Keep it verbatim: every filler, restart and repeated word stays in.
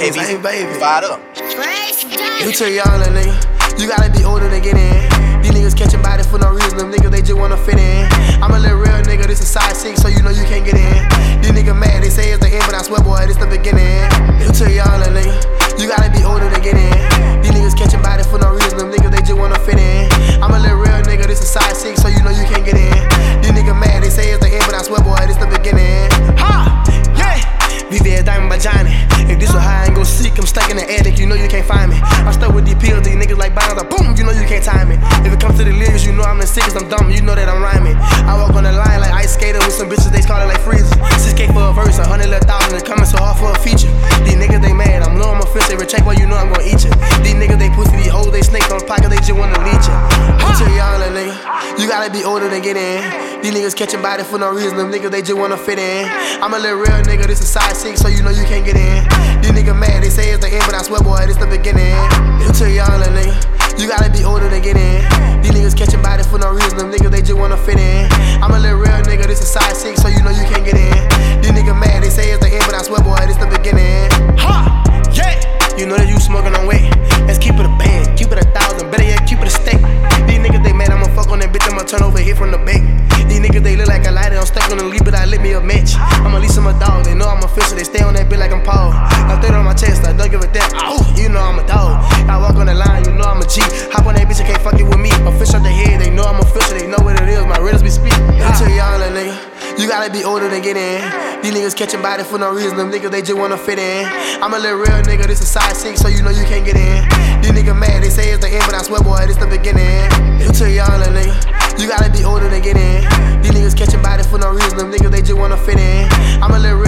K B, same baby. Fired up. You too young, little nigga. You gotta be older to get in. These niggas catching bodies for no reason. Them niggas, they just wanna fit in. I'm a little real nigga, this is size six, so you know you can't get in. These niggas mad, they say it's the end, but I swear, boy, this the beginning. You too young, little nigga. You gotta be older to get in. These niggas catching bodies for no reason. Them niggas, they just wanna fit in. I'm a little real nigga, this is size six, so you know you can't get in. These niggas mad, they say it's the end, but I swear, boy, this the beginning. Ha! Yeah! Vivier Diamond by Johnny. If this was high, I ain't gon' seek. I'm stuck in the attic, you know you can't find me. I'm stuck with these pills, these niggas like bounds, like boom, you know you can't time me. If it comes to the lyrics, you know I'm the sickest, I'm dumb, you know that I'm rhyming. I walk on the line like ice skater with some bitches, they call it like freezers. six K for a verse, a hundred little thousand, it's coming so hard for a feature. These niggas, they mad, I'm low, I'm offensive, every check, boy, you know I'm gon' eat you. These niggas, they pussy, these hoes, they snake on pocket, they just wanna leech you. I'm too young, little nigga, you gotta be older to get in. These niggas catching bodies for no reason, them niggas, they just wanna fit in. I'm a little real nigga, this is size six, so you know you can't get in. These niggas mad, they say it's the end, but I swear, boy, this the beginning. You too young, little nigga, you gotta be older to get in. These niggas catching bodies for no reason, them niggas, they just wanna fit in. I'm a little real nigga, this is size six, so you know you can't get in. These niggas mad, they say it's the end, but I swear, boy, this the beginning. Ha! Yeah! You know that you smoking on weight. Let's keep it a band, keep it a thousand, better yet, keep it a steak. These niggas, they mad, I'ma fuck on that bitch, I'ma turn over here from the bake. These niggas, they look like a lighter, I'm stuck on the lead, but I lit me a match. I'ma lease them a dog, they know I'm official, they stay on that bitch like I'm Paul. I throw it on my chest, I don't give a damn, oh, you know I'm a dog. I walk on the line, you know I'm a G. Hop on that bitch, you can't fuck it with me. Official the head, they know I'm official, they know what it is, my riddles be speak. You too young, little nigga, you gotta be older to get in. These niggas catching bodies for no reason, them niggas, they just wanna fit in. I'm a little real nigga, this is size six, so you know you can't get in. These niggas mad, they say it's the end, but I swear, boy, this the beginning. You too young, little nigga, you gotta be older to get in. These niggas catching bodies for no reason, them niggas, they just wanna fit in. I'm a little